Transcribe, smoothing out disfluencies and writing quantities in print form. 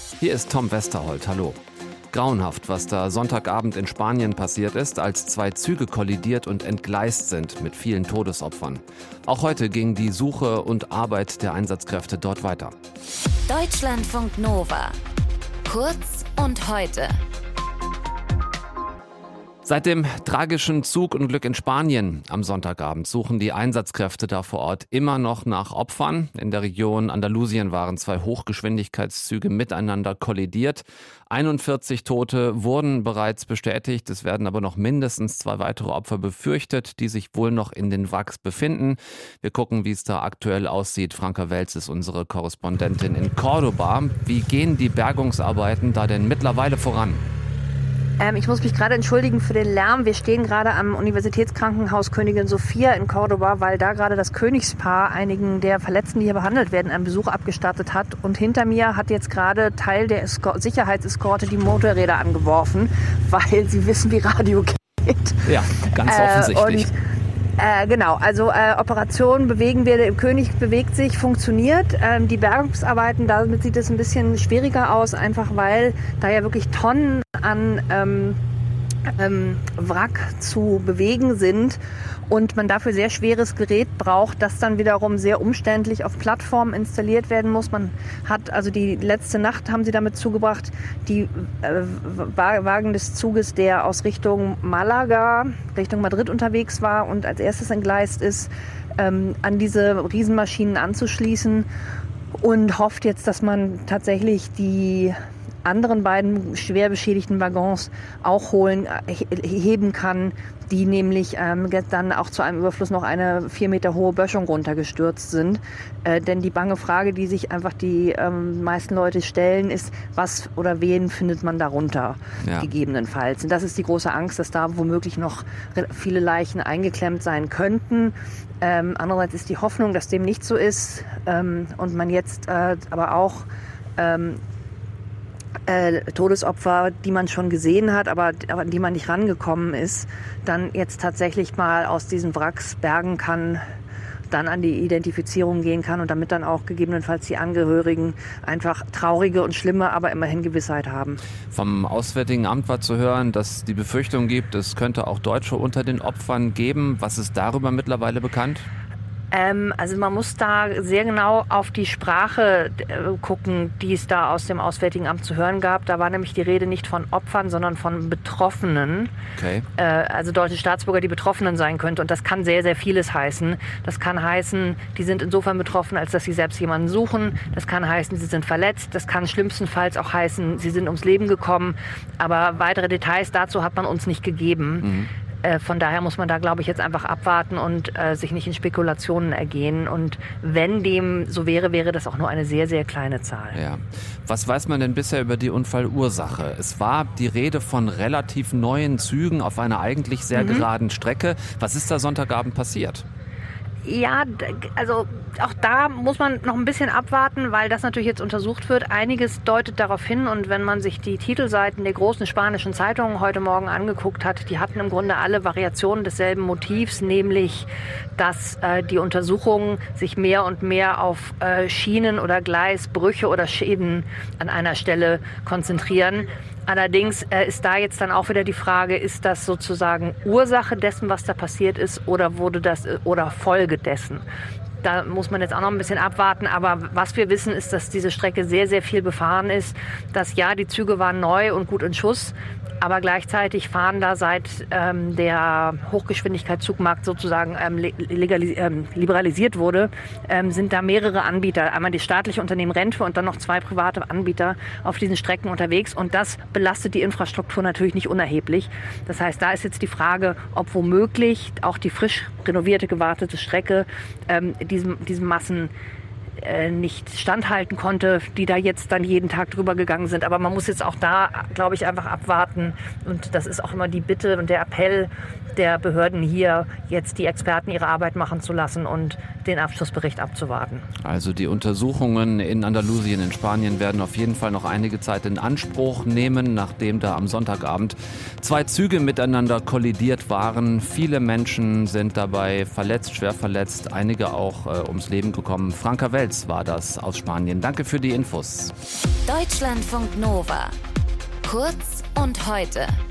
Hier ist Tom Westerholt, hallo. Grauenhaft, was da Sonntagabend in Spanien passiert ist, als 2 Züge kollidiert und entgleist sind mit vielen Todesopfern. Auch heute ging die Suche und Arbeit der Einsatzkräfte dort weiter. Deutschlandfunk Nova. Kurz und heute. Seit dem tragischen Zugunglück in Spanien am Sonntagabend suchen die Einsatzkräfte da vor Ort immer noch nach Opfern. In der Region Andalusien waren 2 Hochgeschwindigkeitszüge miteinander kollidiert. 41 Tote wurden bereits bestätigt. Es werden aber noch mindestens 2 weitere Opfer befürchtet, die sich wohl noch in den Wracks befinden. Wir gucken, wie es da aktuell aussieht. Franka Welz ist unsere Korrespondentin in Córdoba. Wie gehen die Bergungsarbeiten da denn mittlerweile voran? Ich muss mich gerade entschuldigen für den Lärm. Wir stehen gerade am Universitätskrankenhaus Königin Sophia in Córdoba, weil da gerade das Königspaar einigen der Verletzten, die hier behandelt werden, einen Besuch abgestattet hat. Und hinter mir hat jetzt gerade Teil der Sicherheitseskorte die Motorräder angeworfen, weil sie wissen, wie Radio geht. Ja, ganz offensichtlich. Genau, also Operation bewegen wir, der König bewegt sich, funktioniert. Die Bergungsarbeiten, damit sieht es ein bisschen schwieriger aus, einfach weil da ja wirklich Tonnen an Wrack zu bewegen sind und man dafür sehr schweres Gerät braucht, das dann wiederum sehr umständlich auf Plattformen installiert werden muss. Man hat also die letzte Nacht haben sie damit zugebracht, die Wagen des Zuges, der aus Richtung Malaga, Richtung Madrid unterwegs war und als erstes entgleist ist, an diese Riesenmaschinen anzuschließen und hofft jetzt, dass man tatsächlich die anderen beiden schwer beschädigten Waggons auch heben kann, die nämlich dann auch zu einem Überfluss noch eine 4 Meter hohe Böschung runtergestürzt sind. Denn die bange Frage, die sich einfach die meisten Leute stellen, ist, was oder wen findet man darunter gegebenenfalls? Und das ist die große Angst, dass da womöglich noch viele Leichen eingeklemmt sein könnten. Andererseits ist die Hoffnung, dass dem nicht so ist und man jetzt aber auch Todesopfer, die man schon gesehen hat, aber an die man nicht rangekommen ist, dann jetzt tatsächlich mal aus diesen Wracks bergen kann, dann an die Identifizierung gehen kann und damit dann auch gegebenenfalls die Angehörigen einfach traurige und schlimme, aber immerhin Gewissheit haben. Vom Auswärtigen Amt war zu hören, dass die Befürchtung gibt, es könnte auch Deutsche unter den Opfern geben. Was ist darüber mittlerweile bekannt? Also man muss da sehr genau auf die Sprache gucken, die es da aus dem Auswärtigen Amt zu hören gab. Da war nämlich die Rede nicht von Opfern, sondern von Betroffenen. Okay. Also deutsche Staatsbürger, die Betroffenen sein könnten. Und das kann sehr, sehr vieles heißen. Das kann heißen, die sind insofern betroffen, als dass sie selbst jemanden suchen. Das kann heißen, sie sind verletzt. Das kann schlimmstenfalls auch heißen, sie sind ums Leben gekommen. Aber weitere Details dazu hat man uns nicht gegeben. Mhm. Von daher muss man da, glaube ich, jetzt einfach abwarten und sich nicht in Spekulationen ergehen. Und wenn dem so wäre, wäre das auch nur eine sehr, sehr kleine Zahl. Ja. Was weiß man denn bisher über die Unfallursache? Es war die Rede von relativ neuen Zügen auf einer eigentlich sehr geraden Strecke. Was ist da Sonntagabend passiert? Ja, also auch da muss man noch ein bisschen abwarten, weil das natürlich jetzt untersucht wird. Einiges deutet darauf hin und wenn man sich die Titelseiten der großen spanischen Zeitungen heute Morgen angeguckt hat, die hatten im Grunde alle Variationen desselben Motivs, nämlich dass die Untersuchungen sich mehr und mehr auf Schienen- oder Gleisbrüche oder Schäden an einer Stelle konzentrieren. Allerdings ist da jetzt dann auch wieder die Frage, ist das sozusagen Ursache dessen, was da passiert ist, oder wurde das oder Folge dessen? Da muss man jetzt auch noch ein bisschen abwarten. Aber was wir wissen, ist, dass diese Strecke sehr, sehr viel befahren ist. Dass ja, die Züge waren neu und gut in Schuss. Aber gleichzeitig fahren da seit der Hochgeschwindigkeitszugmarkt sozusagen liberalisiert wurde, sind da mehrere Anbieter. Einmal das staatliche Unternehmen Renfe und dann noch 2 private Anbieter auf diesen Strecken unterwegs. Und das belastet die Infrastruktur natürlich nicht unerheblich. Das heißt, da ist jetzt die Frage, ob womöglich auch die frisch renovierte, gewartete Strecke diesen Massen nicht standhalten konnte, die da jetzt dann jeden Tag drüber gegangen sind. Aber man muss jetzt auch da, glaube ich, einfach abwarten. Und das ist auch immer die Bitte und der Appell der Behörden hier, jetzt die Experten ihre Arbeit machen zu lassen und den Abschlussbericht abzuwarten. Also die Untersuchungen in Andalusien in Spanien werden auf jeden Fall noch einige Zeit in Anspruch nehmen, nachdem da am Sonntagabend 2 Züge miteinander kollidiert waren. Viele Menschen sind dabei verletzt, schwer verletzt, einige auch ums Leben gekommen. Franka Welz Pfalz war das aus Spanien. Danke für die Infos. Deutschlandfunk Nova. Kurz und heute.